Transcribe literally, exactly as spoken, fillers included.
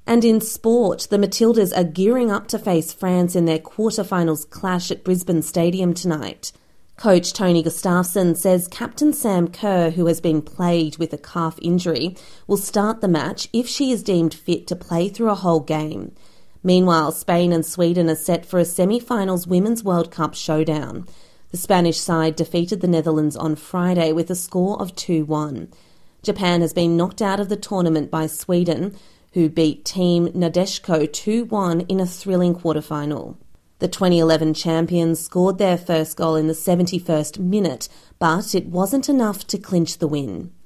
And in sport, the Matildas are gearing up to face France in their quarterfinals clash at Brisbane Stadium tonight. Coach Tony Gustafsson says Captain Sam Kerr, who has been plagued with a calf injury, will start the match if she is deemed fit to play through a whole game. Meanwhile, Spain and Sweden are set for a semi-finals Women's World Cup showdown. The Spanish side defeated the Netherlands on Friday with a score of two one. Japan has been knocked out of the tournament by Sweden, who beat Team Nadeshiko two one in a thrilling quarterfinal. The twenty eleven champions scored their first goal in the seventy-first minute, but it wasn't enough to clinch the win.